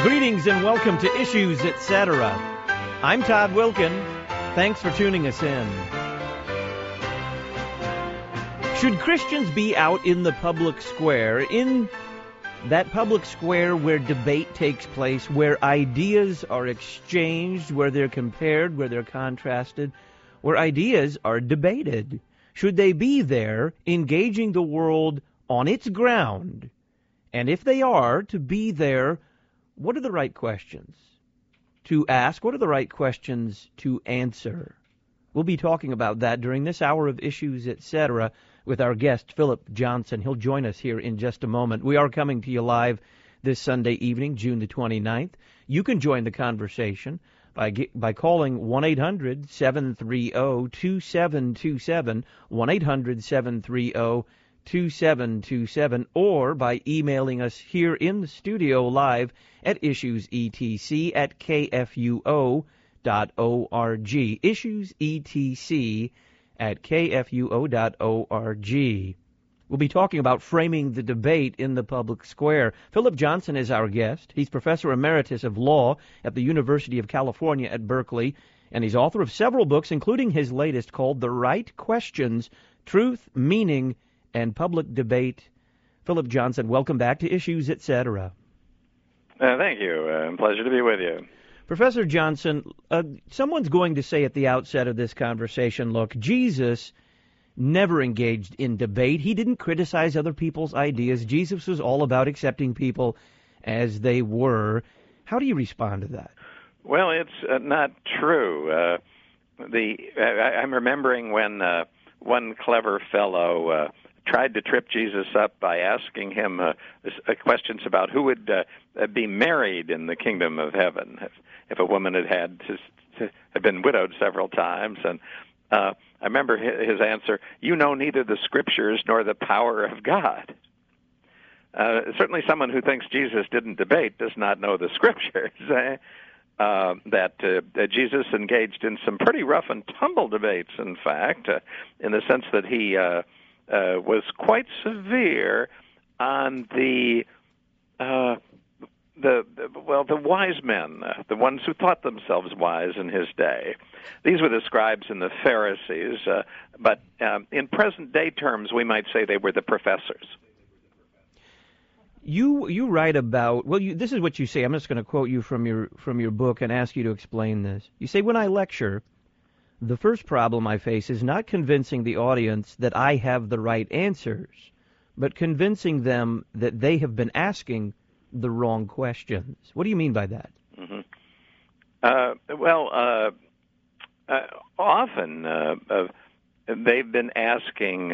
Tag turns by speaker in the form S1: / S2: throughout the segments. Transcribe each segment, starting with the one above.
S1: Greetings and welcome to Issues, Etc. I'm Todd Wilkin. Thanks for tuning us in. Should Christians be out in the public square, in that public square where debate takes place, where ideas are exchanged, where they're compared, where they're contrasted, where ideas are debated? Should they be there, engaging the world on its ground? And if they are to be there, what are the right questions to ask? What are the right questions to answer? We'll be talking about that during this hour of Issues, Etc. with our guest, Philip Johnson. He'll join us here in just a moment. We are coming to you live this Sunday evening, June the 29th. You can join the conversation by calling 1-800-730-2727, 1-800-730-2727, or by emailing us here in the studio live at issuesetc@kfuo.org. issuesetc@kfuo.org. We'll be talking about framing the debate in the public square. Philip Johnson is our guest. He's Professor Emeritus of Law at the University of California at Berkeley, and he's author of several books, including his latest called The Right Questions, Truth, Meaning, and Public Debate. Philip Johnson, welcome back to Issues, Etc.
S2: Thank you. Pleasure to be with you.
S1: Professor Johnson, someone's going to say at the outset of this conversation, look, Jesus never engaged in debate. He didn't criticize other people's ideas. Jesus was all about accepting people as they were. How do you respond to that?
S2: Well, it's not true. I'm remembering when one clever fellow tried to trip Jesus up by asking him questions about who would be married in the kingdom of heaven if a woman had been widowed several times. And I remember his answer, "You know neither the Scriptures nor the power of God." Certainly someone who thinks Jesus didn't debate does not know the Scriptures. That Jesus engaged in some pretty rough and tumble debates, in fact, in the sense that he was quite severe on the wise men, the ones who thought themselves wise in his day. These were the scribes and the Pharisees, but in present-day terms, we might say they were the professors.
S1: You write about, this is what you say. I'm just going to quote you from your book and ask you to explain this. You say, when I lecture, the first problem I face is not convincing the audience that I have the right answers, but convincing them that they have been asking the wrong questions. What do you mean by that?
S2: Mm-hmm. Often they've been asking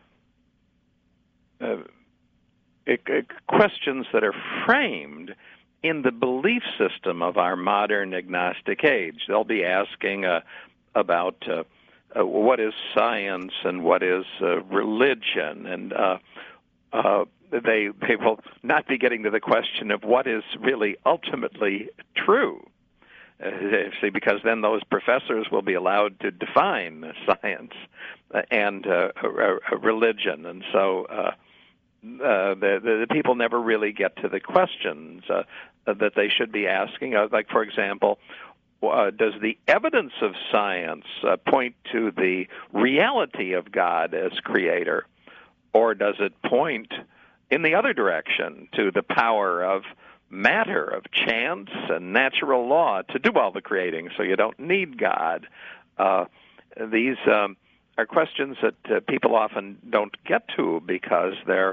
S2: questions that are framed in the belief system of our modern agnostic age. They'll be asking about what is science and what is religion, and they will not be getting to the question of what is really ultimately true. See, because then those professors will be allowed to define science and religion, and so the people never really get to the questions that they should be asking. Like, for example, does the evidence of science point to the reality of God as creator, or does it point in the other direction to the power of matter, of chance and natural law to do all the creating, so you don't need God? These are questions that people often don't get to because they're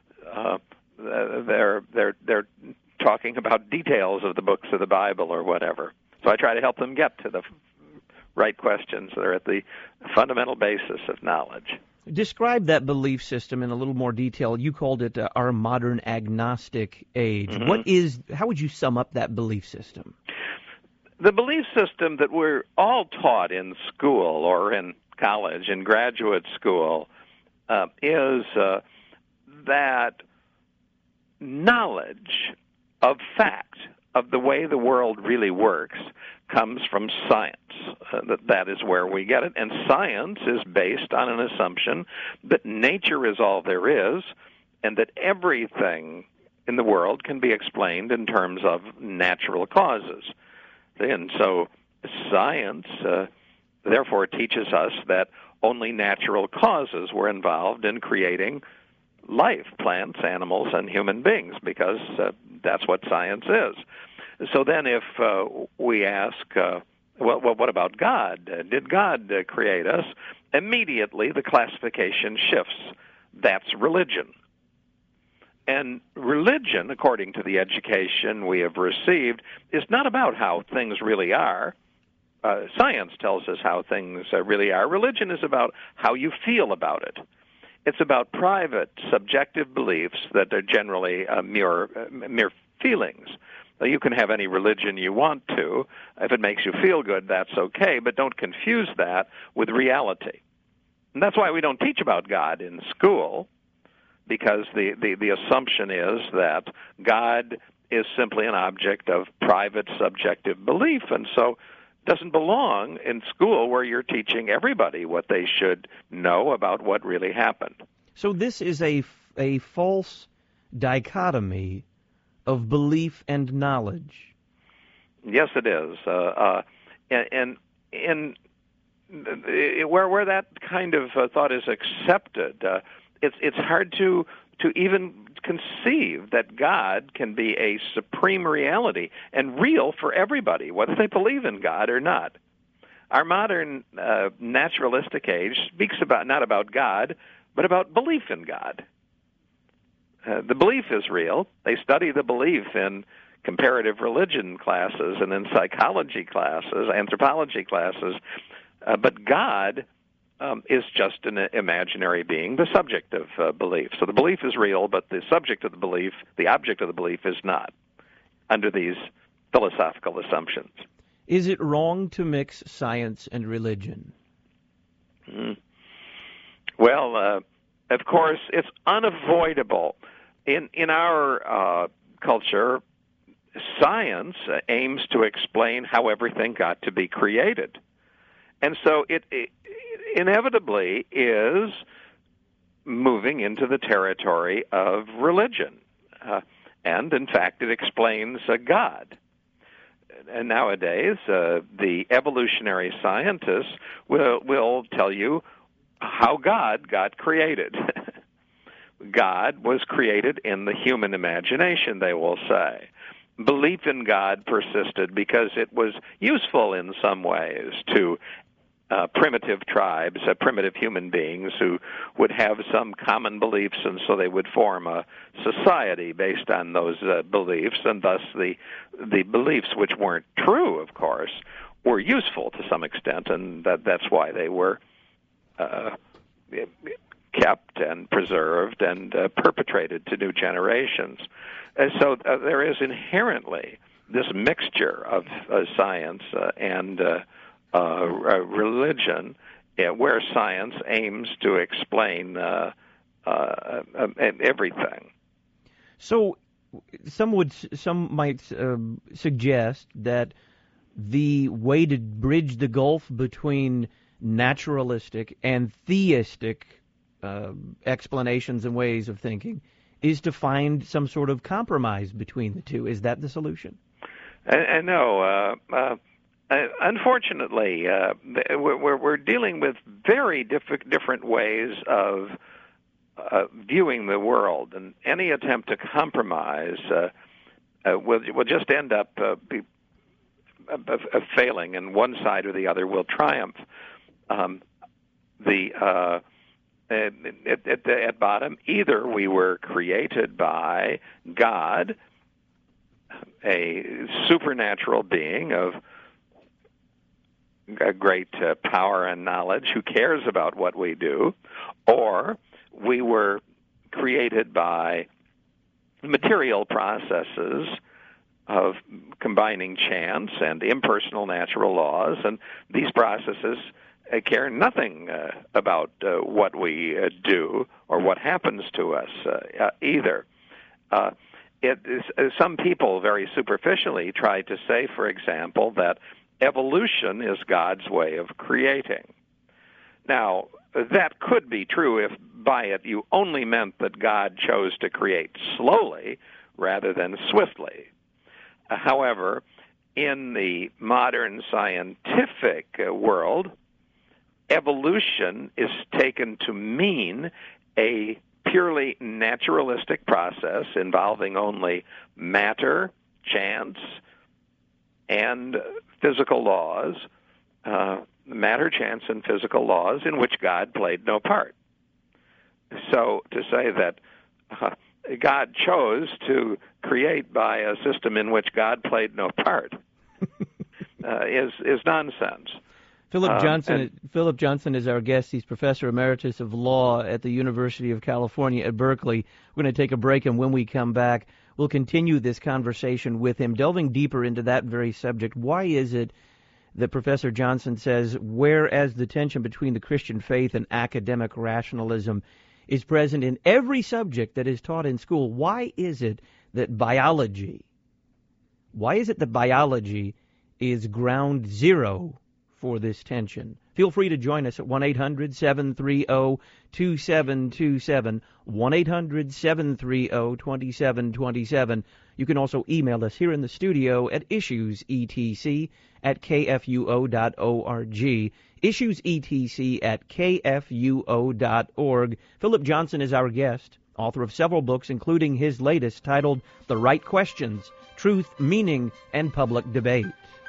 S2: talking about details of the books of the Bible or whatever. So I try to help them get to the right questions that are at the fundamental basis of knowledge.
S1: Describe that belief system in a little more detail. You called it our modern agnostic age.
S2: Mm-hmm.
S1: How would you sum up that belief system?
S2: The belief system that we're all taught in school or in college, in graduate school, is that knowledge of fact, of the way the world really works, comes from science. That is where we get it. And science is based on an assumption that nature is all there is, and that everything in the world can be explained in terms of natural causes. And so science, therefore, teaches us that only natural causes were involved in creating life, plants, animals, and human beings, because that's what science is. So then if we ask, well, what about God? Did God create us? Immediately the classification shifts. That's religion. And religion, according to the education we have received, is not about how things really are. Science tells us how things really are. Religion is about how you feel about it. It's about private, subjective beliefs that are generally mere feelings. You can have any religion you want to. If it makes you feel good, that's okay, but don't confuse that with reality. And that's why we don't teach about God in school, because the assumption is that God is simply an object of private, subjective belief, and so doesn't belong in school where you're teaching everybody what they should know about what really happened.
S1: So this is a false dichotomy of belief and knowledge.
S2: Yes, it is. And where that kind of thought is accepted, it's hard to even conceive that God can be a supreme reality and real for everybody, whether they believe in God or not. Our modern naturalistic age speaks not about God, but about belief in God. The belief is real. They study the belief in comparative religion classes and in psychology classes, anthropology classes, but God is just an imaginary being, the subject of belief. So the belief is real, but the subject of the belief, the object of the belief, is not, under these philosophical assumptions.
S1: Is it wrong to mix science and religion?
S2: Well, of course, it's unavoidable. In our culture, science aims to explain how everything got to be created. And so it inevitably is moving into the territory of religion. And, in fact, it explains God. And nowadays, the evolutionary scientists will tell you how God got created. God was created in the human imagination, they will say. Belief in God persisted because it was useful in some ways to primitive tribes, primitive human beings who would have some common beliefs, and so they would form a society based on those beliefs, and thus the beliefs, which weren't true, of course, were useful to some extent, and that's why they were kept and preserved and perpetrated to new generations. So there is inherently this mixture of science and religion, where science aims to explain everything.
S1: So some might suggest that the way to bridge the gulf between naturalistic and theistic explanations and ways of thinking is to find some sort of compromise between the two. Is that the solution?
S2: No. Unfortunately, we're dealing with very different ways of viewing the world, and any attempt to compromise will just end up failing, and one side or the other will triumph. At bottom, either we were created by God, a supernatural being of a great power and knowledge who cares about what we do, or we were created by material processes of combining chance and impersonal natural laws, and these processes care nothing about what we do or what happens to us either. Some people very superficially try to say, for example, that evolution is God's way of creating. Now, that could be true if by it you only meant that God chose to create slowly, rather than swiftly. However, in the modern scientific world, evolution is taken to mean a purely naturalistic process involving only matter, chance, and physical laws, matter, chance, and physical laws in which God played no part. So to say that God chose to create by a system in which God played no part is nonsense.
S1: Philip Johnson is our guest. He's Professor Emeritus of Law at the University of California at Berkeley. We're going to take a break, and when we come back, we'll continue this conversation with him, delving deeper into that very subject. Why is it that Professor Johnson says, whereas the tension between the Christian faith and academic rationalism is present in every subject that is taught in school, why is it that biology is ground zero for this tension? Feel free to join us at 1-800-730-2727, 1-800-730-2727. You can also email us here in the studio at issuesetc@kfuo.org, issuesetc@kfuo.org. Philip Johnson is our guest, author of several books, including his latest titled The Right Questions, Truth, Meaning, and Public Debate.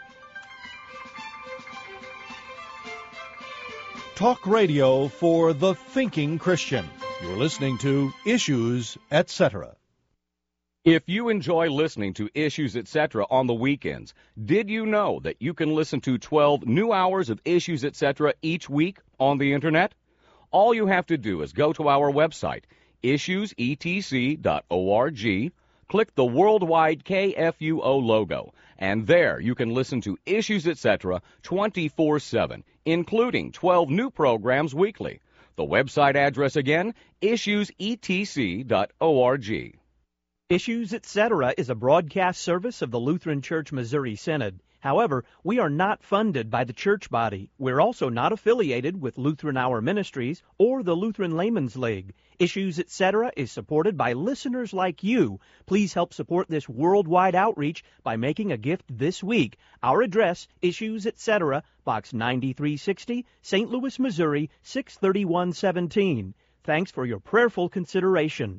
S3: Talk radio for the thinking Christian. You're listening to Issues, Etc.
S4: If you enjoy listening to Issues, Etc. on the weekends, did you know that you can listen to 12 new hours of Issues, Etc. each week on the Internet? All you have to do is go to our website, issuesetc.org, click the worldwide KFUO logo, and there you can listen to Issues, Etc. 24/7, including 12 new programs weekly. The website address again, issuesetc.org.
S1: Issues, Etc. is a broadcast service of the Lutheran Church Missouri Synod. However, we are not funded by the church body. We're also not affiliated with Lutheran Hour Ministries or the Lutheran Layman's League. Issues, Etc. is supported by listeners like you. Please help support this worldwide outreach by making a gift this week. Our address, Issues, Etc., Box 9360, St. Louis, Missouri, 63117. Thanks for your prayerful consideration.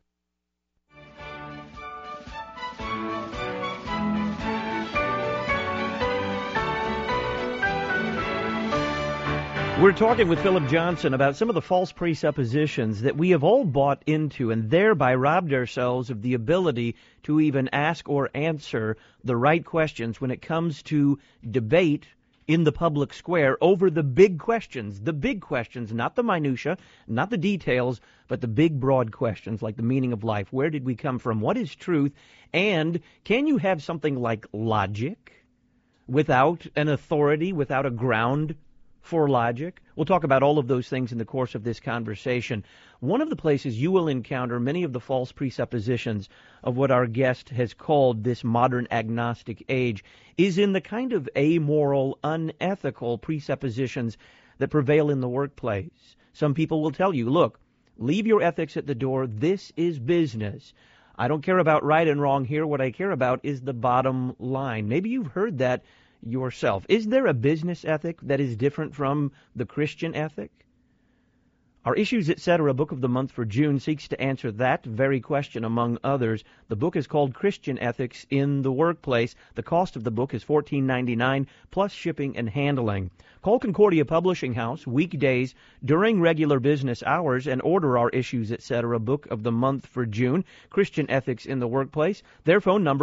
S1: We're talking with Philip Johnson about some of the false presuppositions that we have all bought into and thereby robbed ourselves of the ability to even ask or answer the right questions when it comes to debate in the public square over the big questions, not the minutia, not the details, but the big, broad questions like the meaning of life. Where did we come from? What is truth? And can you have something like logic without an authority, without a ground for logic? We'll talk about all of those things in the course of this conversation. One of the places you will encounter many of the false presuppositions of what our guest has called this modern agnostic age is in the kind of amoral, unethical presuppositions that prevail in the workplace. Some people will tell you, look, leave your ethics at the door. This is business. I don't care about right and wrong here. What I care about is the bottom line. Maybe you've heard that yourself. Is there a business ethic that is different from the Christian ethic? Our Issues, Etc. Book of the Month for June seeks to answer that very question, among others. The book is called Christian Ethics in the Workplace. The cost of the book is $14.99 plus shipping and handling. Call Concordia Publishing House weekdays during regular business hours and order our Issues, Etc. Book of the Month for June, Christian Ethics in the Workplace. Their phone number,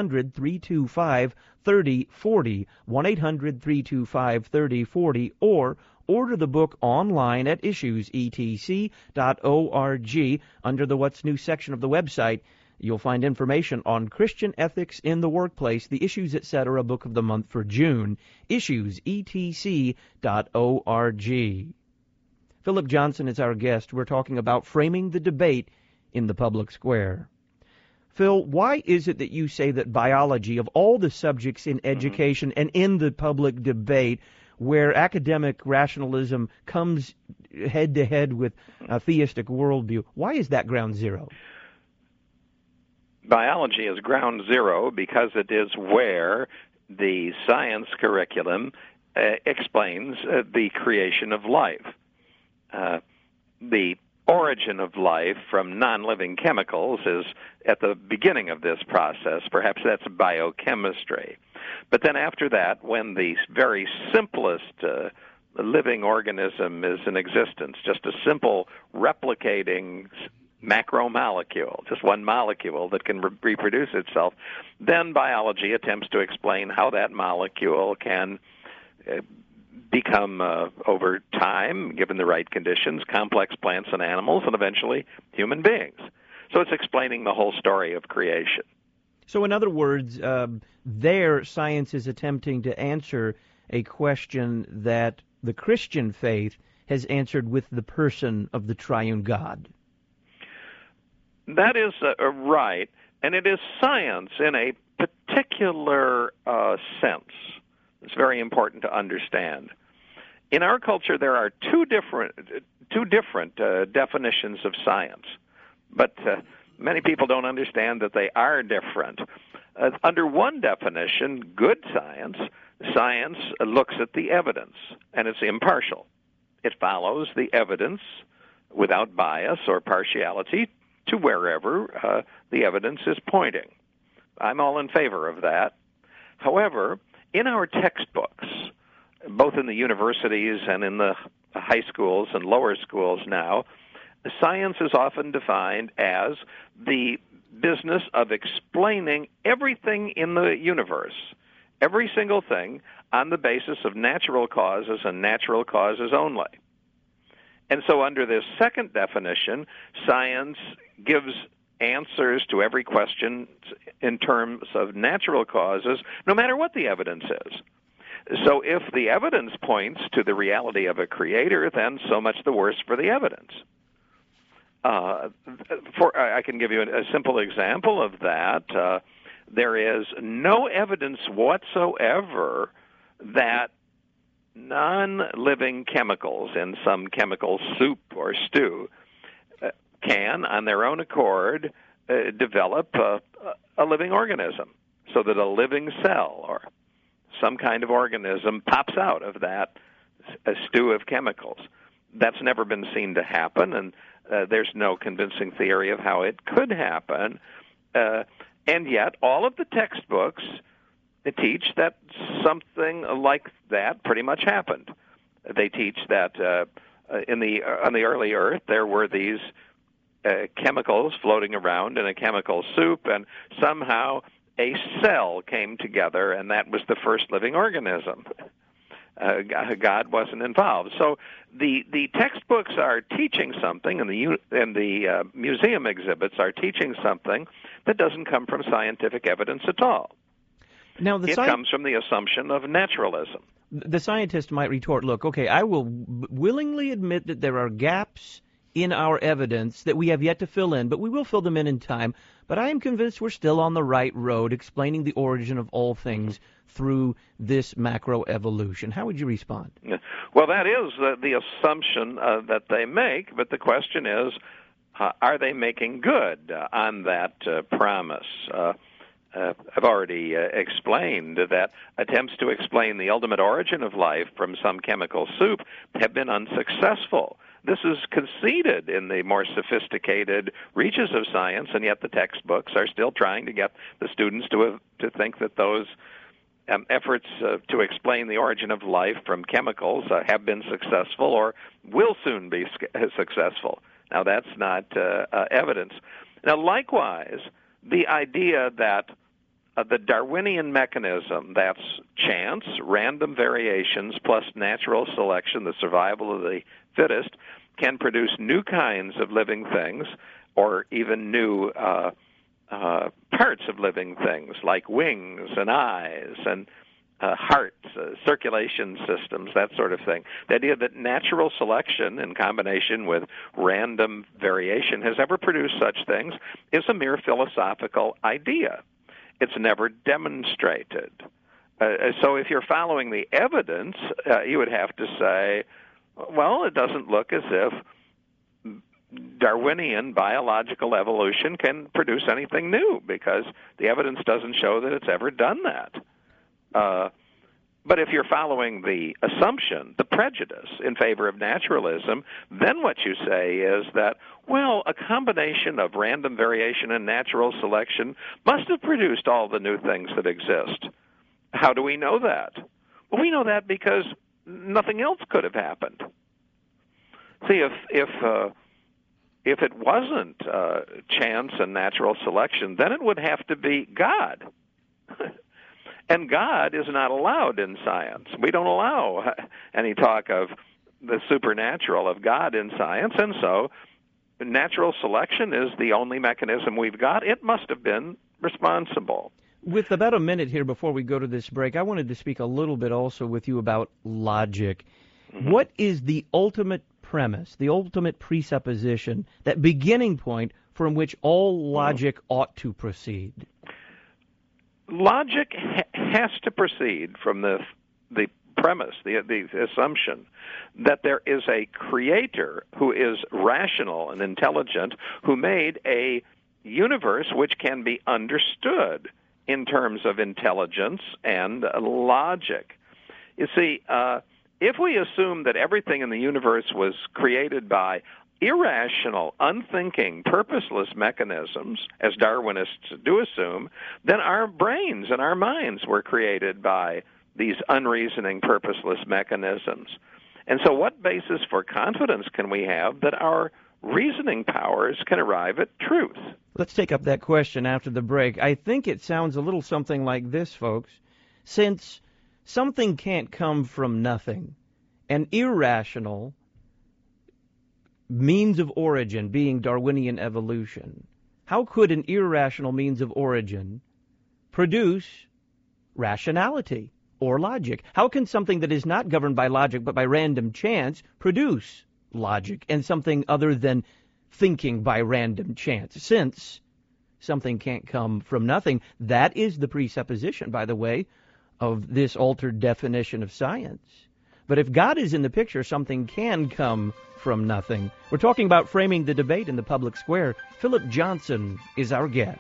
S1: 1-800-325-3040, 1-800-325-3040, or order the book online at issuesetc.org. Under the What's New section of the website, you'll find information on Christian Ethics in the Workplace, the Issues, Etc. Book of the Month for June, issuesetc.org. Philip Johnson is our guest. We're talking about framing the debate in the public square. Phil, why is it that you say that biology, of all the subjects in education and in the public debate, where academic rationalism comes head-to-head with a theistic worldview, why is that ground zero?
S2: biology is ground zero because it is where the science curriculum explains the creation of life. The origin of life from non-living chemicals is at the beginning of this process. Perhaps that's biochemistry. But then after that, when the very simplest living organism is in existence, just a simple replicating macromolecule, just one molecule that can reproduce itself, then biology attempts to explain how that molecule can become, over time, given the right conditions, complex plants and animals, and eventually human beings. So it's explaining the whole story of creation.
S1: So in other words, there science is attempting to answer a question that the Christian faith has answered with the person of the triune God.
S2: That is right, and it is science in a particular sense. It's very important to understand. In our culture, there are two different definitions of science, but many people don't understand that they are different. Under one definition, good science looks at the evidence, and it's impartial. It follows the evidence without bias or partiality to wherever the evidence is pointing. I'm all in favor of that. However, in our textbooks, both in the universities and in the high schools and lower schools now, science is often defined as the business of explaining everything in the universe, every single thing, on the basis of natural causes and natural causes only. And so under this second definition, science gives answers to every question in terms of natural causes, no matter what the evidence is. So if the evidence points to the reality of a creator, then so much the worse for the evidence. I can give you a simple example of that. There is no evidence whatsoever that non-living chemicals in some chemical soup or stew can, on their own accord, develop a living organism, so that a living cell or some kind of organism pops out of that stew of chemicals. That's never been seen to happen, and there's no convincing theory of how it could happen. And yet, all of the textbooks teach that something like that pretty much happened. They teach that on the early Earth there were these chemicals floating around in a chemical soup, and somehow a cell came together, and that was the first living organism. God wasn't involved. So the textbooks are teaching something, and the museum exhibits are teaching something that doesn't come from scientific evidence at all.
S1: Now,
S2: it comes from the assumption of naturalism.
S1: The scientist might retort, look, okay, I will willingly admit that there are gaps in our evidence that we have yet to fill in, but we will fill them in time. But I am convinced we're still on the right road, explaining the origin of all things through this macroevolution. How would you respond?
S2: Well, that is the assumption that they make, but the question is, are they making good on that promise? I've already explained that attempts to explain the ultimate origin of life from some chemical soup have been unsuccessful. This is conceded in the more sophisticated reaches of science, and yet the textbooks are still trying to get the students to think that those efforts to explain the origin of life from chemicals have been successful or will soon be successful. Now, that's not evidence. Now, likewise, the idea that the Darwinian mechanism, that's chance, random variations, plus natural selection, the survival of the fittest, can produce new kinds of living things, or even new parts of living things, like wings and eyes and hearts, circulation systems, that sort of thing. The idea that natural selection in combination with random variation has ever produced such things is a mere philosophical idea. It's never demonstrated. So if you're following the evidence, you would have to say, well, it doesn't look as if Darwinian biological evolution can produce anything new, because the evidence doesn't show that it's ever done that. But if you're following the assumption, the prejudice in favor of naturalism, then what you say is that, well, a combination of random variation and natural selection must have produced all the new things that exist. How do we know that? Well, we know that because nothing else could have happened. See, if it wasn't chance and natural selection, then it would have to be God. And God is not allowed in science. We don't allow any talk of the supernatural of God in science, and so natural selection is the only mechanism we've got. It must have been responsible.
S1: With about a minute here before we go to this break, I wanted to speak a little bit also with you about logic. Mm-hmm. What is the ultimate premise, the ultimate presupposition, that beginning point from which all logic ought to proceed?
S2: Logic has to proceed from the premise, the assumption that there is a creator who is rational and intelligent, who made a universe which can be understood in terms of intelligence and logic. You see, if we assume that everything in the universe was created by irrational, unthinking, purposeless mechanisms, as Darwinists do assume, then our brains and our minds were created by these unreasoning, purposeless mechanisms. And so what basis for confidence can we have that our reasoning powers can arrive at truth?
S1: Let's take up that question after the break. I think it sounds a little something like this, folks. Since something can't come from nothing, an irrational means of origin being Darwinian evolution, how could an irrational means of origin produce rationality or logic? How can something that is not governed by logic but by random chance produce logic and something other than thinking by random chance? Since something can't come from nothing, that is the presupposition, by the way, of this altered definition of science. But if God is in the picture, something can come from nothing. We're talking about framing the debate in the public square. Philip Johnson is our guest.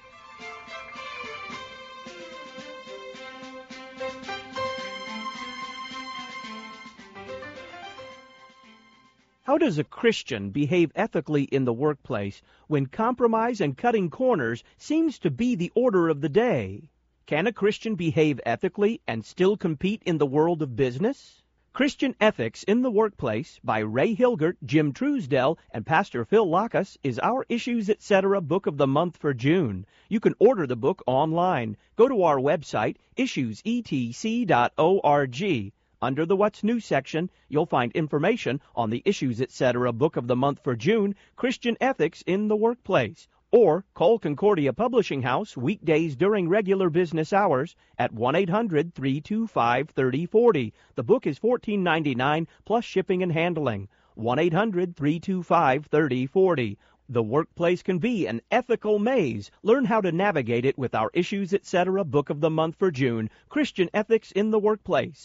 S1: How does a Christian behave ethically in the workplace when compromise and cutting corners seems to be the order of the day? Can a Christian behave ethically and still compete in the world of business? Christian Ethics in the Workplace by Ray Hilgert, Jim Truesdell, and Pastor Phil Lackas is our Issues Etc. Book of the Month for June. You can order the book online. Go to our website, issuesetc.org. Under the What's New section, you'll find information on the Issues Etc. Book of the Month for June, Christian Ethics in the Workplace. Or call Concordia Publishing House weekdays during regular business hours at 1-800-325-3040. The book is $14.99 plus shipping and handling. 1-800-325-3040. The workplace can be an ethical maze. Learn how to navigate it with our Issues Etc. Book of the Month for June, Christian Ethics in the Workplace.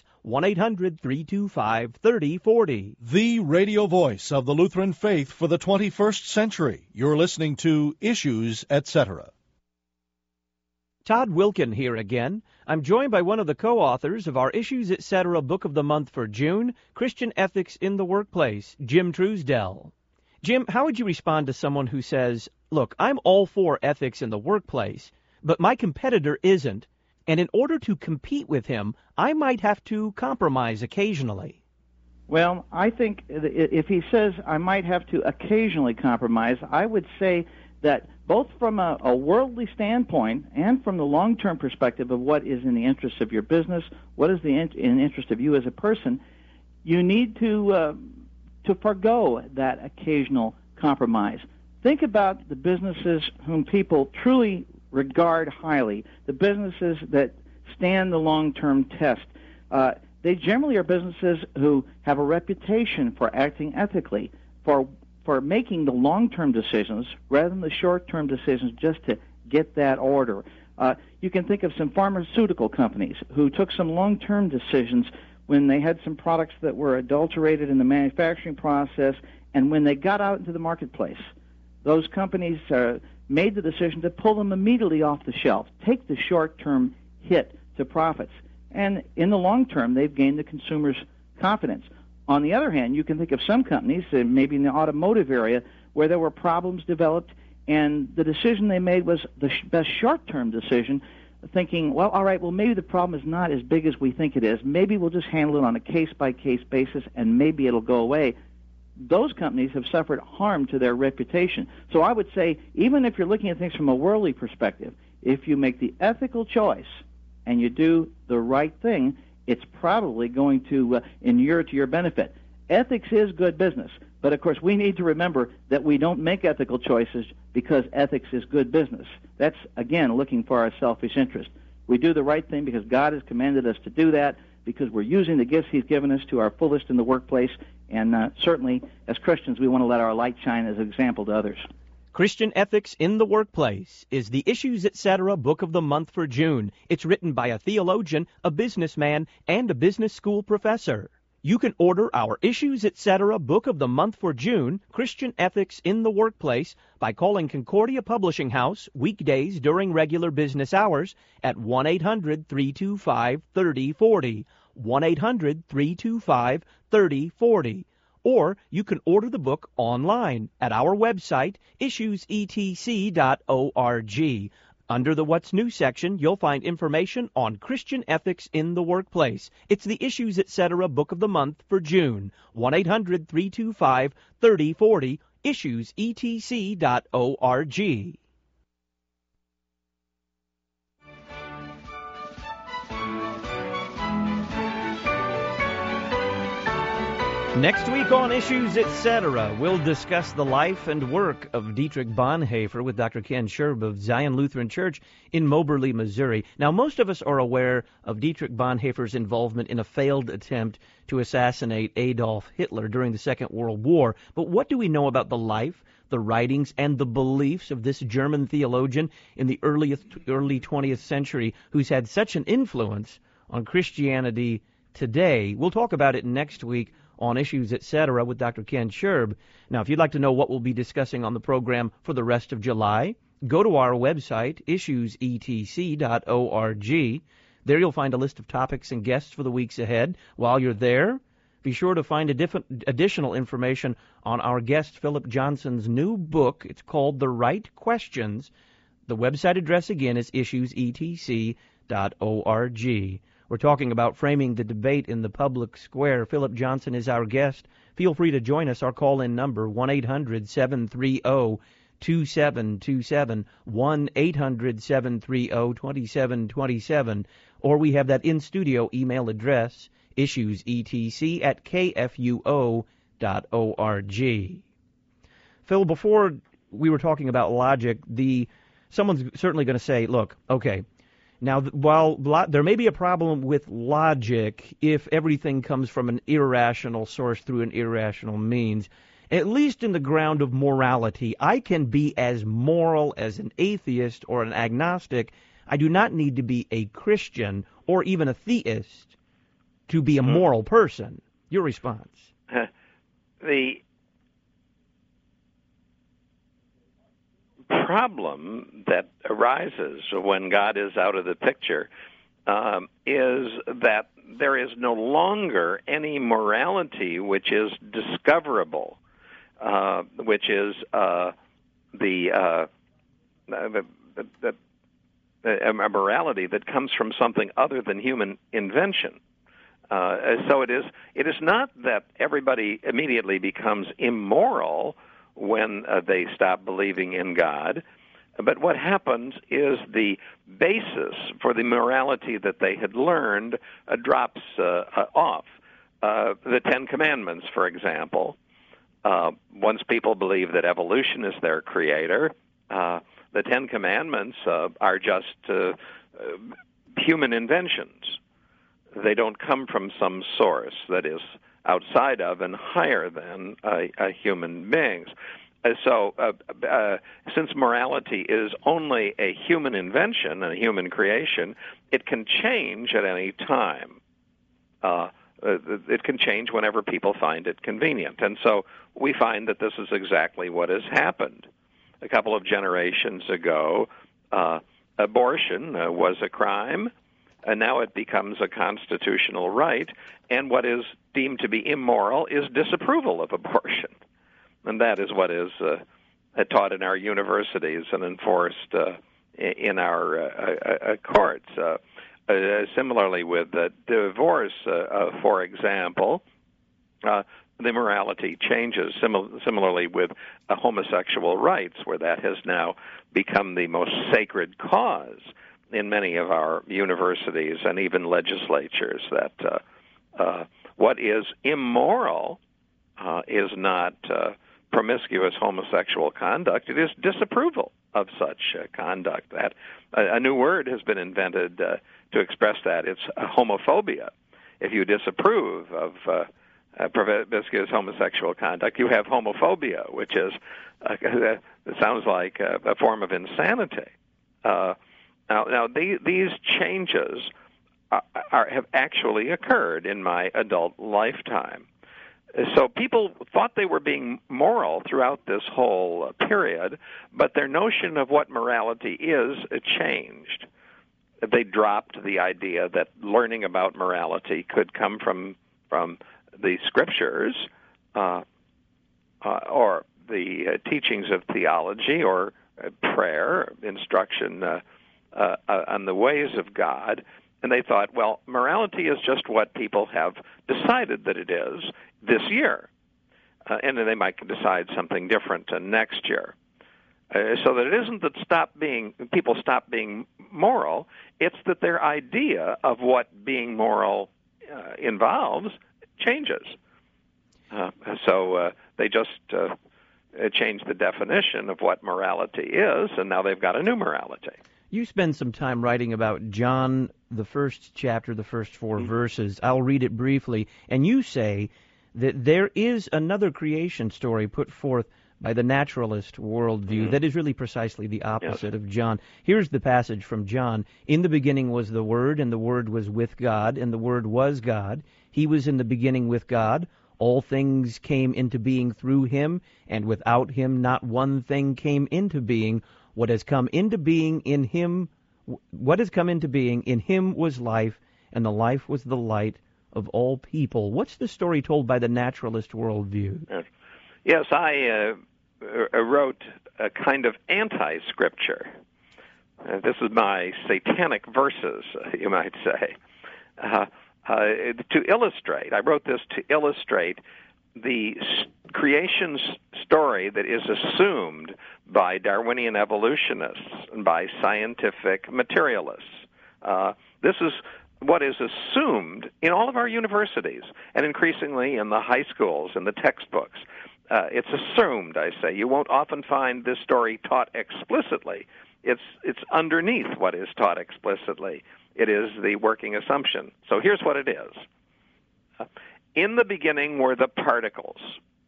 S1: 1-800-325-3040.
S3: The radio voice of the Lutheran faith for the 21st century. You're listening to Issues Etc.
S1: Todd Wilkin here again. I'm joined by one of the co-authors of our Issues Etc. Book of the Month for June, Christian Ethics in the Workplace, Jim Truesdell. Jim, how would you respond to someone who says, look, I'm all for ethics in the workplace, but my competitor isn't, and in order to compete with him, I might have to compromise occasionally?
S5: Well, I think if he says I might have to occasionally compromise, I would say that both from a worldly standpoint and from the long-term perspective of what is in the interest of your business, what is in the interest of you as a person, you need to forgo that occasional compromise. Think about the businesses whom people truly regard highly, the businesses that stand the long-term test. They generally are businesses who have a reputation for acting ethically, for making the long-term decisions rather than the short-term decisions just to get that order. You can think of some pharmaceutical companies who took some long-term decisions when they had some products that were adulterated in the manufacturing process, And when they got out into the marketplace, those companies made the decision to pull them immediately off the shelf, take the short-term hit to profits. And in the long term, they've gained the consumer's confidence. On the other hand, you can think of some companies, maybe in the automotive area, where there were problems developed, and the decision they made was the best short-term decision, thinking, well, all right, well, maybe the problem is not as big as we think it is. Maybe we'll just handle it on a case-by-case basis, and maybe it'll go away. Those companies have suffered harm to their reputation. So I would say, even if you're looking at things from a worldly perspective, if you make the ethical choice and you do the right thing, it's probably going to inure to your benefit. Ethics is good business, but of course we need to remember that we don't make ethical choices because ethics is good business. That's, again, looking for our selfish interest. We do the right thing because God has commanded us to do that, because we're using the gifts He's given us to our fullest in the workplace, and certainly as Christians we want to let our light shine as an example to others.
S1: Christian Ethics in the Workplace is the Issues Etc. Book of the Month for June. It's written by a theologian, a businessman, and a business school professor. You can order our Issues Etc. Book of the Month for June, Christian Ethics in the Workplace, by calling Concordia Publishing House weekdays during regular business hours at 1-800-325-3040, 1-800-325-3040. Or you can order the book online at our website, issuesetc.org. Under the What's New section, you'll find information on Christian ethics in the workplace. It's the Issues Etc. Book of the Month for June. 1-800-325-3040, issuesetc.org. Next week on Issues Etc., we'll discuss the life and work of Dietrich Bonhoeffer with Dr. Ken Scherb of Zion Lutheran Church in Moberly, Missouri. Now, most of us are aware of Dietrich Bonhoeffer's involvement in a failed attempt to assassinate Adolf Hitler during the Second World War. But what do we know about the life, the writings, and the beliefs of this German theologian in the early 20th century who's had such an influence on Christianity today? We'll talk about it next week on Issues Etc. with Dr. Ken Scherb. Now, if you'd like to know what we'll be discussing on the program for the rest of July, go to our website, issuesetc.org. There you'll find a list of topics and guests for the weeks ahead. While you're there, be sure to find additional information on our guest Philip Johnson's new book. It's called The Right Questions. The website address again is issuesetc.org. We're talking about framing the debate in the public square. Philip Johnson is our guest. Feel free to join us. Our call-in number, 1-800-730-2727, 1-800-730-2727. Or we have that in-studio email address, issuesetc@kfuo.org. Phil, before we were talking about logic, someone's certainly going to say, look, okay, now, while there may be a problem with logic if everything comes from an irrational source through an irrational means, at least in the ground of morality, I can be as moral as an atheist or an agnostic. I do not need to be a Christian or even a theist to be a moral person. Your response?
S2: The problem that arises when God is out of the picture is that there is no longer any morality which is discoverable, which is a morality that comes from something other than human invention. So it is not that everybody immediately becomes immoral when they stop believing in God, but what happens is the basis for the morality that they had learned drops off. The Ten Commandments, for example, once people believe that evolution is their creator, the Ten Commandments are just human inventions. They don't come from some source that is outside of and higher than human beings. So since morality is only a human invention, a human creation, it can change at any time. it can change whenever people find it convenient. And so we find that this is exactly what has happened. A couple of generations ago, abortion was a crime, and now it becomes a constitutional right, and what is deemed to be immoral is disapproval of abortion. And that is what is taught in our universities and enforced in our courts. Similarly with divorce, for example, the morality changes. Similarly with homosexual rights, where that has now become the most sacred cause in many of our universities and even legislatures, that what is immoral is not promiscuous homosexual conduct. It is disapproval of such conduct. That a new word has been invented to express that. It's homophobia. If you disapprove of promiscuous homosexual conduct, you have homophobia, which is it sounds like a form of insanity. Now these changes have actually occurred in my adult lifetime. So people thought they were being moral throughout this whole period, but their notion of what morality is changed. They dropped the idea that learning about morality could come from the scriptures or the teachings of theology or prayer, instruction on the ways of God. And they thought, well, morality is just what people have decided that it is this year. And then they might decide something different next year. So that it isn't that people stop being moral, it's that their idea of what being moral involves changes. So they just changed the definition of what morality is, and now they've got a new morality.
S1: You spend some time writing about John, the first chapter, the first 4 verses. I'll read it briefly. And you say that there is another creation story put forth by the naturalist worldview that is really precisely the opposite of John. Here's the passage from John. In the beginning was the Word, and the Word was with God, and the Word was God. He was in the beginning with God. All things came into being through him, and without him not one thing came into being. What has come into being in him was life, and the life was the light of all people. What's the story told by the naturalist worldview?
S2: Yes, I wrote a kind of anti-scripture. This is my satanic verses, you might say. To illustrate, I wrote this to illustrate the creation story that is assumed by Darwinian evolutionists and by scientific materialists. This is what is assumed in all of our universities and increasingly in the high schools and the textbooks. It's assumed, I say. You won't often find this story taught explicitly. It's underneath what is taught explicitly. It is the working assumption. So here's what it is. In the beginning were the particles.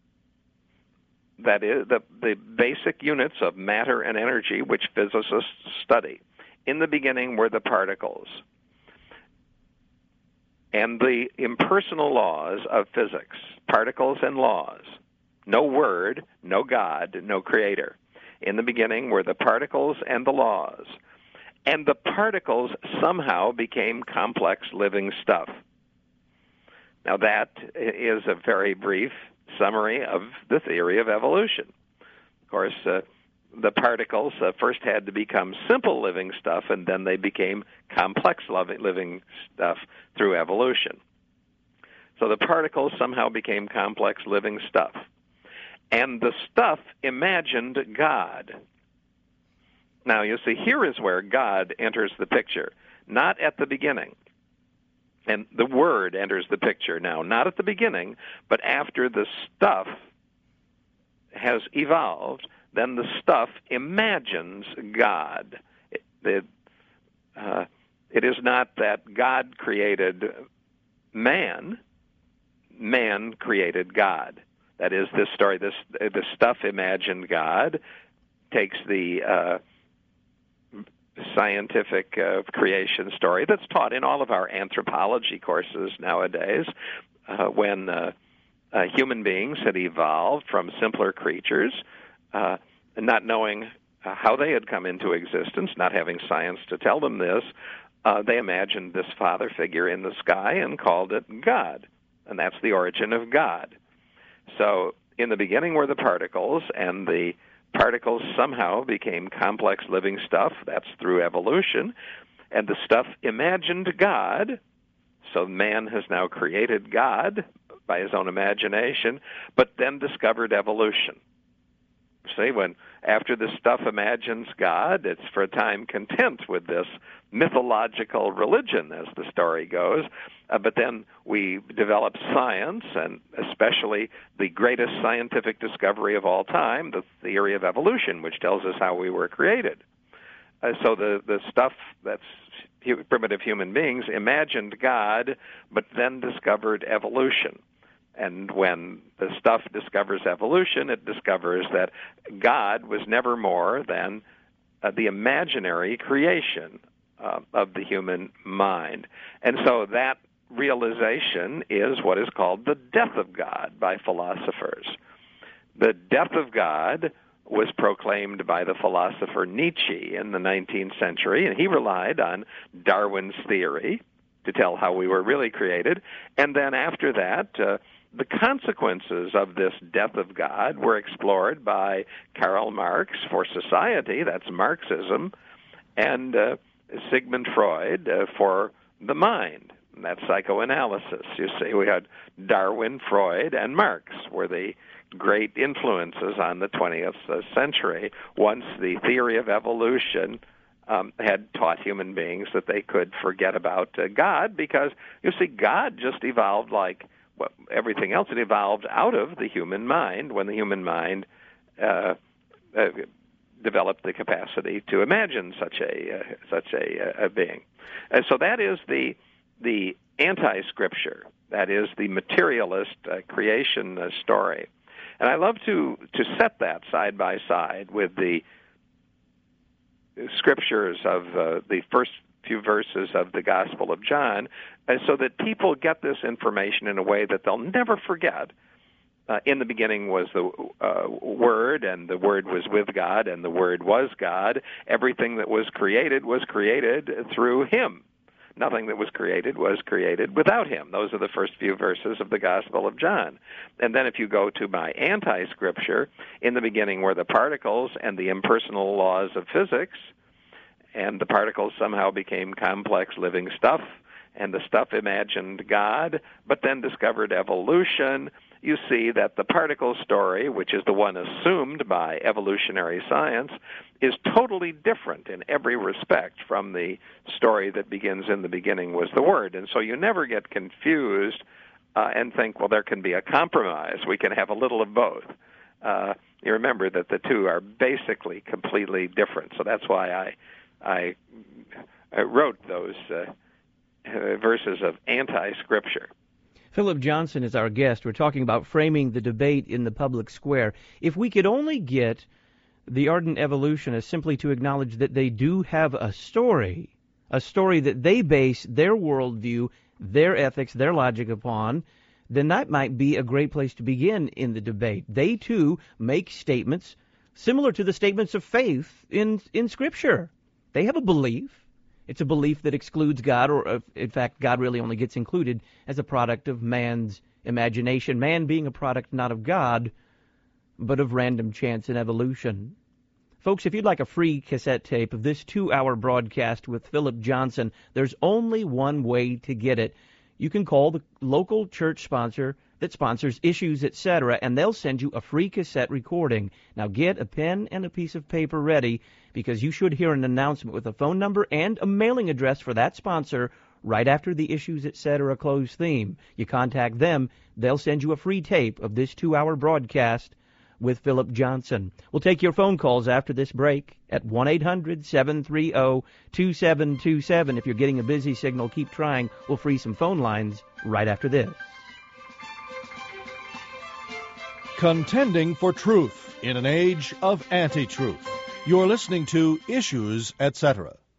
S2: That is, the basic units of matter and energy which physicists study. In the beginning were the particles. And the impersonal laws of physics, particles and laws. No word, no God, no creator. In the beginning were the particles and the laws. And the particles somehow became complex living stuff. Now that is a very brief summary of the theory of evolution. Of course, the particles first had to become simple living stuff, and then they became complex living stuff through evolution. So the particles somehow became complex living stuff. And the stuff imagined God. Now, you see, here is where God enters the picture, not at the beginning. And the Word enters the picture now, not at the beginning, but after the stuff has evolved, then the stuff imagines God. It is not that God created man, man created God. That is, this story, the stuff imagined God, takes the scientific creation story that's taught in all of our anthropology courses nowadays, when human beings had evolved from simpler creatures, not knowing how they had come into existence, not having science to tell them this. They imagined this father figure in the sky and called it God, and that's the origin of God. So in the beginning were the particles, and the particles somehow became complex living stuff. That's through evolution. And the stuff imagined God. So man has now created God by his own imagination, but then discovered evolution. See, when after the stuff imagines God, it's for a time content with this mythological religion, as the story goes. But then we develop science, and especially the greatest scientific discovery of all time, the theory of evolution, which tells us how we were created. So the stuff that's primitive human beings imagined God, but then discovered evolution. And when the stuff discovers evolution, it discovers that God was never more than the imaginary creation of the human mind. And so that realization is what is called the death of God by philosophers. The death of God was proclaimed by the philosopher Nietzsche in the 19th century, and he relied on Darwin's theory to tell how we were really created. And then after that, the consequences of this death of God were explored by Karl Marx for society, that's Marxism, and Sigmund Freud for the mind, and that's psychoanalysis. You see, we had Darwin, Freud, and Marx were the great influences on the 20th century once the theory of evolution had taught human beings that they could forget about God, because, you see, God just evolved like everything else. It evolved out of the human mind when the human mind developed the capacity to imagine such a being. And so that is the anti-scripture. That is the materialist creation story. And I love to set that side by side with the scriptures of the first few verses of the Gospel of John, so that people get this information in a way that they'll never forget. In the beginning was the Word, and the Word was with God, and the Word was God. Everything that was created through Him. Nothing that was created without Him. Those are the first few verses of the Gospel of John. And then if you go to my anti-scripture, in the beginning were the particles and the impersonal laws of physics, and the particles somehow became complex living stuff, and the stuff imagined God, but then discovered evolution. You see that the particle story, which is the one assumed by evolutionary science, is totally different in every respect from the story that begins in the beginning was the Word. And so you never get confused and think, well, there can be a compromise. We can have a little of both. You remember that the two are basically completely different. So that's why I wrote those verses of anti-scripture.
S1: Philip Johnson is our guest. We're talking about framing the debate in the public square. If we could only get the ardent evolutionists simply to acknowledge that they do have a story that they base their worldview, their ethics, their logic upon, then that might be a great place to begin in the debate. They, too, make statements similar to the statements of faith in Scripture. They have a belief. It's a belief that excludes God, or in fact, God really only gets included as a product of man's imagination, man being a product not of God, but of random chance and evolution. Folks, if you'd like a free cassette tape of this 2-hour broadcast with Philip Johnson, there's only one way to get it. You can call the local church sponsor that sponsors Issues, etc., and they'll send you a free cassette recording. Now get a pen and a piece of paper ready, because you should hear an announcement with a phone number and a mailing address for that sponsor right after the Issues, etc. close theme. You contact them, they'll send you a free tape of this 2-hour broadcast with Philip Johnson. We'll take your phone calls after this break at 1-800-730-2727. If you're getting a busy signal, keep trying. We'll free some phone lines right after this.
S3: Contending for truth in an age of anti-truth. You're listening to Issues, etc.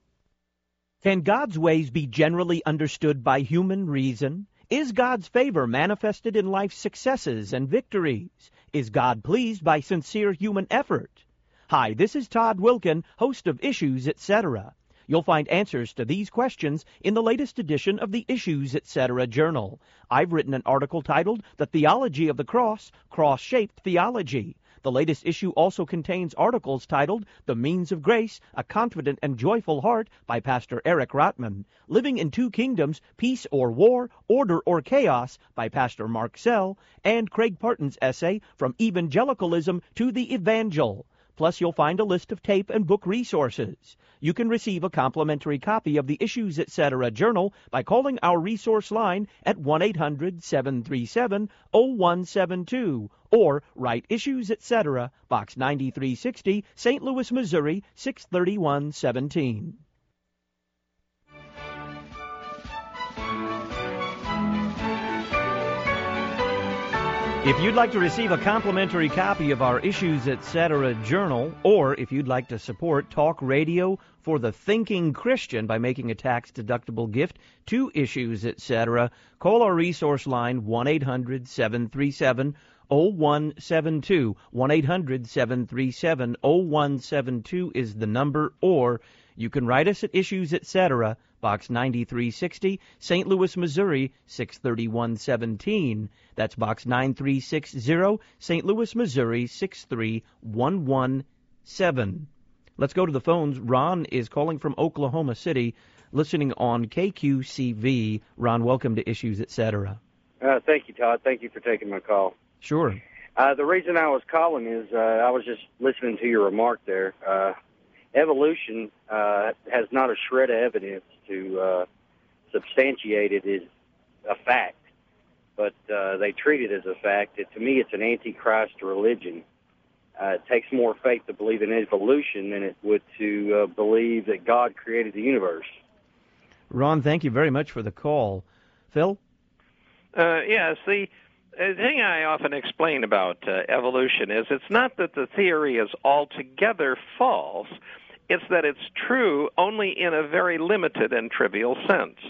S1: Can God's ways be generally understood by human reason? Is God's favor manifested in life's successes and victories? Is God pleased by sincere human effort? Hi, this is Todd Wilkin, host of Issues, Etc. You'll find answers to these questions in the latest edition of the Issues, Etc. journal. I've written an article titled The Theology of the Cross, Cross-Shaped Theology. The latest issue also contains articles titled The Means of Grace, A Confident and Joyful Heart by Pastor Eric Rotman, Living in Two Kingdoms, Peace or War, Order or Chaos by Pastor Mark Sell, and Craig Parton's essay From Evangelicalism to the Evangel. Plus, you'll find a list of tape and book resources. You can receive a complimentary copy of the Issues, Etc. journal by calling our resource line at 1-800-737-0172 or write Issues, Etc., Box 9360, St. Louis, Missouri, 63117. If you'd like to receive a complimentary copy of our Issues, Etc. journal, or if you'd like to support talk radio for the thinking Christian by making a tax-deductible gift to Issues, Etc., call our resource line 1-800-737-0172. 1-800-737-0172 is the number, or you can write us at Issues, Etc., Box 9360, St. Louis, Missouri, 63117. That's Box 9360, St. Louis, Missouri, 63117. Let's go to the phones. Ron is calling from Oklahoma City, listening on KQCV. Ron, welcome to Issues, Etc.
S6: Thank you, Todd. Thank you for taking my call.
S1: Sure.
S6: The reason I was calling is I was just listening to your remark there. Evolution has not a shred of evidence to substantiate it as a fact, but they treat it as a fact. To me, it's an antichrist religion. It takes more faith to believe in evolution than it would to believe that God created the universe.
S1: Ron, thank you very much for the call. Phil?
S2: Yes, the thing I often explain about evolution is it's not that the theory is altogether false, it's that it's true only in a very limited and trivial sense.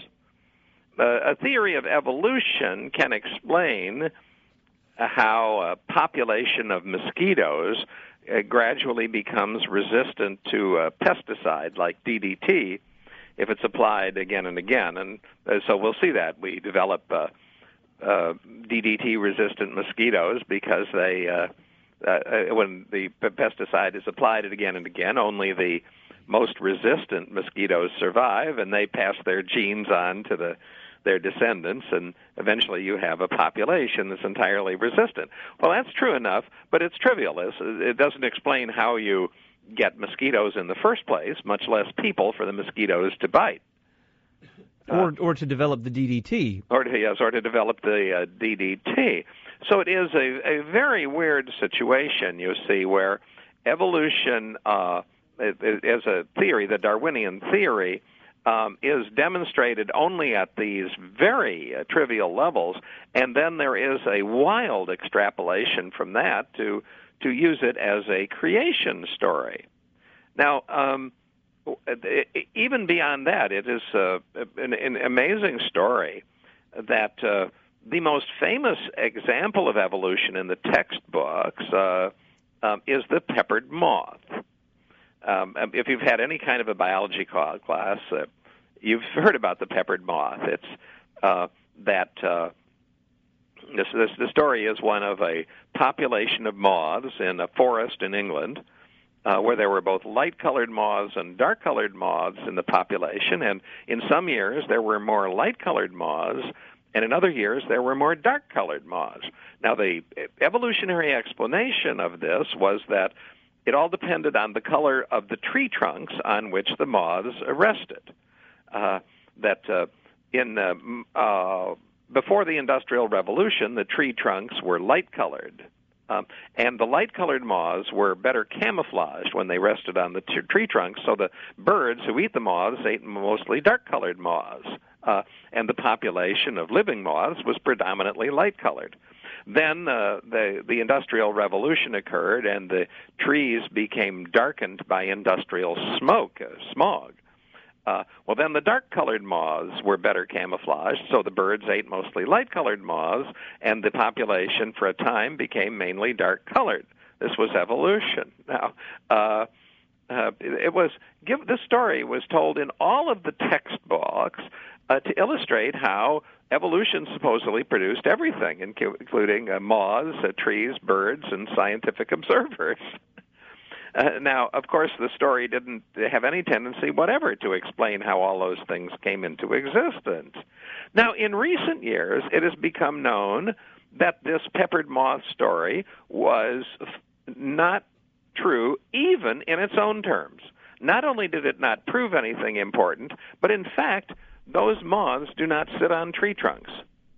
S2: A theory of evolution can explain how a population of mosquitoes gradually becomes resistant to a pesticide like DDT if it's applied again and again. And so we'll see that. We develop DDT-resistant mosquitoes because they, when the pesticide is applied again and again, only the most resistant mosquitoes survive, and they pass their genes on to their descendants, and eventually you have a population that's entirely resistant. Well, that's true enough, but it's trivial. It doesn't explain how you get mosquitoes in the first place, much less people for the mosquitoes to bite.
S1: Or to develop the DDT.
S2: Or to develop the DDT. So it is a very weird situation, you see, where evolution as a theory, the Darwinian theory, is demonstrated only at these very trivial levels, and then there is a wild extrapolation from that to use it as a creation story. Now, even beyond that, it is an amazing story that the most famous example of evolution in the textbooks is the peppered moth. If you've had any kind of a biology class, you've heard about the peppered moth. It's the story is one of a population of moths in a forest in England, where there were both light-colored moths and dark-colored moths in the population, and in some years there were more light-colored moths, and in other years there were more dark-colored moths. Now, the evolutionary explanation of this was that it all depended on the color of the tree trunks on which the moths rested. Before the Industrial Revolution, the tree trunks were light-colored. And the light-colored moths were better camouflaged when they rested on the tree trunks, so the birds who eat the moths ate mostly dark-colored moths, and the population of living moths was predominantly light-colored. Then the Industrial Revolution occurred, and the trees became darkened by industrial smog. Well, then the dark-colored moths were better camouflaged, so the birds ate mostly light-colored moths, and the population for a time became mainly dark-colored. This was evolution. Now, this story was told in all of the textbooks to illustrate how evolution supposedly produced everything, including moths, trees, birds, and scientific observers. Now, of course, the story didn't have any tendency whatever to explain how all those things came into existence. Now, in recent years, it has become known that this peppered moth story was not true even in its own terms. Not only did it not prove anything important, but in fact, those moths do not sit on tree trunks.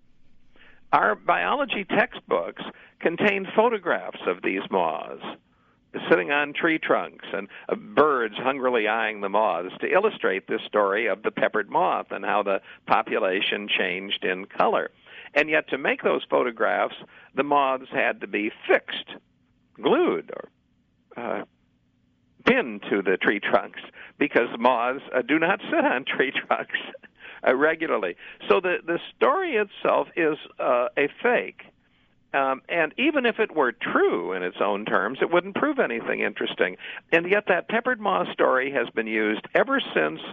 S2: Our biology textbooks contain photographs of these moths sitting on tree trunks and birds hungrily eyeing the moths to illustrate this story of the peppered moth and how the population changed in color. And yet to make those photographs, the moths had to be fixed, glued, or pinned to the tree trunks, because moths do not sit on tree trunks regularly. So the story itself is a fake. And even if it were true in its own terms, it wouldn't prove anything interesting. And yet that peppered moth story has been used ever since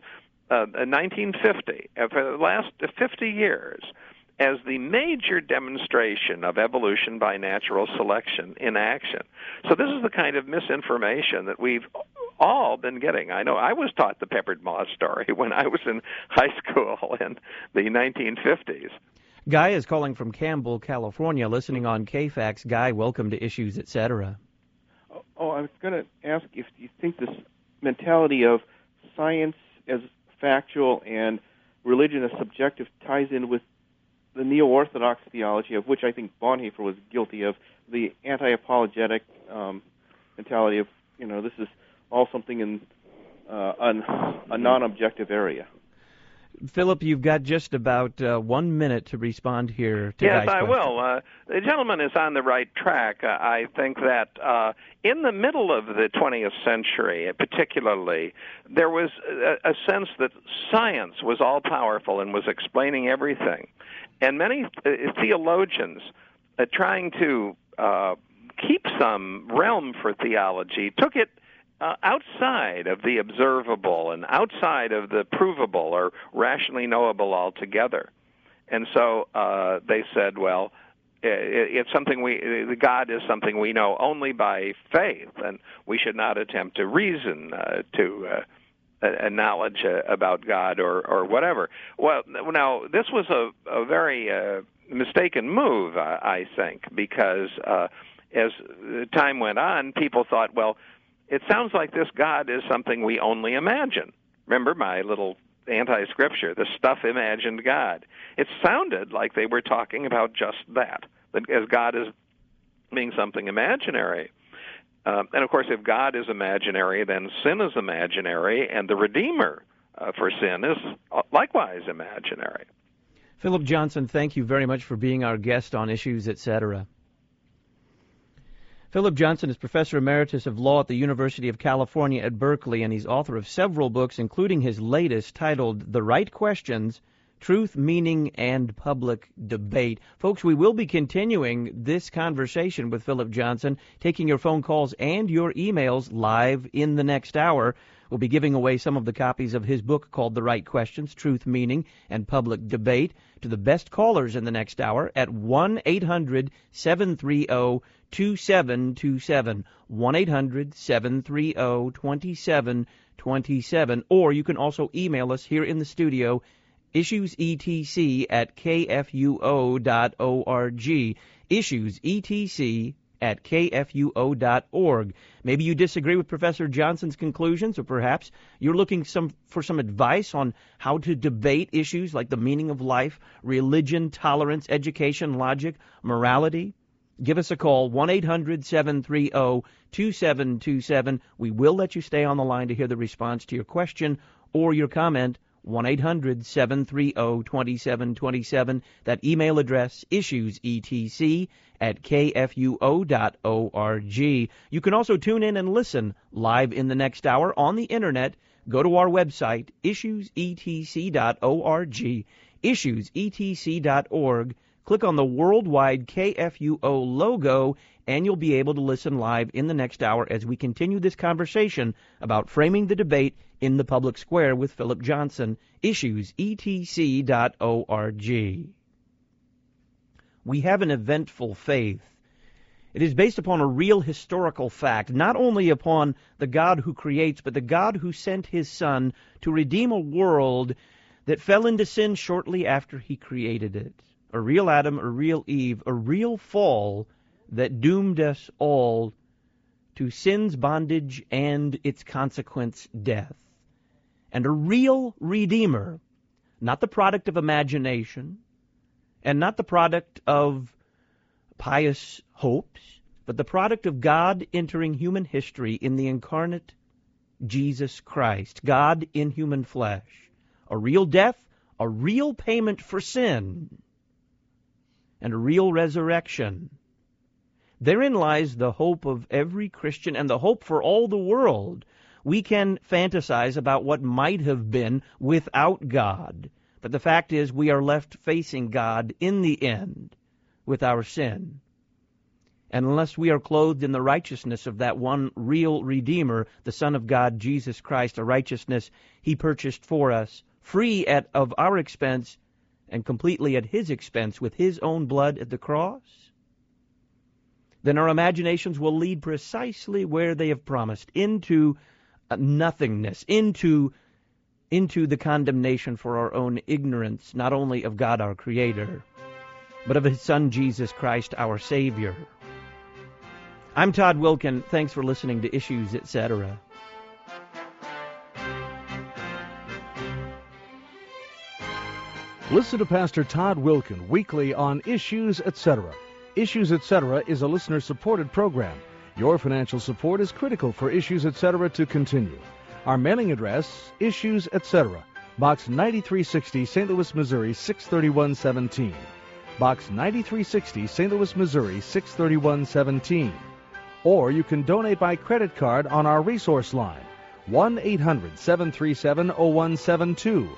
S2: 1950, for the last 50 years, as the major demonstration of evolution by natural selection in action. So this is the kind of misinformation that we've all been getting. I know I was taught the peppered moth story when I was in high school in the 1950s.
S1: Guy is calling from Campbell, California, listening on KFAX. Guy, welcome to Issues, Etc.
S7: Oh, I was going to ask if you think this mentality of science as factual and religion as subjective ties in with the neo-Orthodox theology, of which I think Bonhoeffer was guilty of, the anti-apologetic mentality of, this is all something in a non-objective area.
S1: Philip, you've got just about 1 minute to respond here to
S2: Yes,
S1: Guy's
S2: I
S1: question.
S2: will. The gentleman is on the right track. I think that in the middle of the 20th century, particularly, there was a sense that science was all-powerful and was explaining everything. And many theologians, trying to keep some realm for theology, took it outside of the observable and outside of the provable or rationally knowable altogether. And so they said, well, it's something God is something we know only by faith, and we should not attempt to reason to a knowledge about God or whatever. Well, now, this was a very mistaken move, I think, because as time went on, people thought, well, it sounds like this God is something we only imagine. Remember my little anti-scripture, the stuff imagined God. It sounded like they were talking about just that as God is being something imaginary. And, of course, if God is imaginary, then sin is imaginary, and the Redeemer for sin is likewise imaginary.
S1: Philip Johnson, thank you very much for being our guest on Issues, Etc. Philip Johnson is Professor Emeritus of Law at the University of California at Berkeley, and he's author of several books, including his latest titled The Right Questions, Truth, Meaning, and Public Debate. Folks, we will be continuing this conversation with Philip Johnson, taking your phone calls and your emails live in the next hour. We'll be giving away some of the copies of his book called The Right Questions, Truth, Meaning, and Public Debate to the best callers in the next hour at 1-800-730-2727, 1-800-730-2727, or you can also email us here in the studio, issuesetc@kfuo.org, issuesetc@kfuo.org. Maybe you disagree with Professor Johnson's conclusions, or perhaps you're looking for some advice on how to debate issues like the meaning of life, religion, tolerance, education, logic, morality. Give us a call, 1-800-730-2727. We will let you stay on the line to hear the response to your question or your comment. 1-800-730-2727. That email address, issuesetc@kfuo.org. You can also tune in and listen live in the next hour on the Internet go to our website, issuesetc.org, issuesetc.org, click on the worldwide KFUO logo, and you'll be able to listen live in the next hour as we continue this conversation about framing the debate in the public square with Philip Johnson, issuesetc.org. We have an eventful faith. It is based upon a real historical fact, not only upon the God who creates, but the God who sent his Son to redeem a world that fell into sin shortly after he created it. A real Adam, a real Eve, a real fall that doomed us all to sin's bondage and its consequence, death. And a real Redeemer, not the product of imagination, and not the product of pious hopes, but the product of God entering human history in the incarnate Jesus Christ, God in human flesh. A real death, a real payment for sin, and a real resurrection. Therein lies the hope of every Christian and the hope for all the world. We can fantasize about what might have been without God, but the fact is we are left facing God in the end with our sin. And unless we are clothed in the righteousness of that one real Redeemer, the Son of God, Jesus Christ, a righteousness he purchased for us, free of our expense and completely at his expense with his own blood at the cross, then our imaginations will lead precisely where they have promised, into nothingness, into the condemnation for our own ignorance, not only of God our Creator, but of his Son Jesus Christ our Savior. I'm Todd Wilken. Thanks for listening to Issues, Etc.
S3: Listen to Pastor Todd Wilken weekly on Issues, Etc. Issues, Etc. is a listener-supported program. Your financial support is critical for Issues, Etc. to continue. Our mailing address, Issues, Etc., Box 9360, St. Louis, Missouri, 63117. Box 9360, St. Louis, Missouri, 63117. Or you can donate by credit card on our resource line, 1-800-737-0172,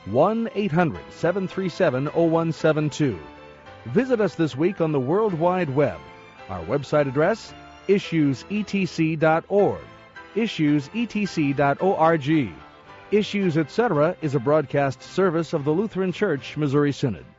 S3: 1-800-737-0172. Visit us this week on the World Wide Web. Our website address, issuesetc.org, issuesetc.org. Issues, Etc. is a broadcast service of the Lutheran Church, Missouri Synod.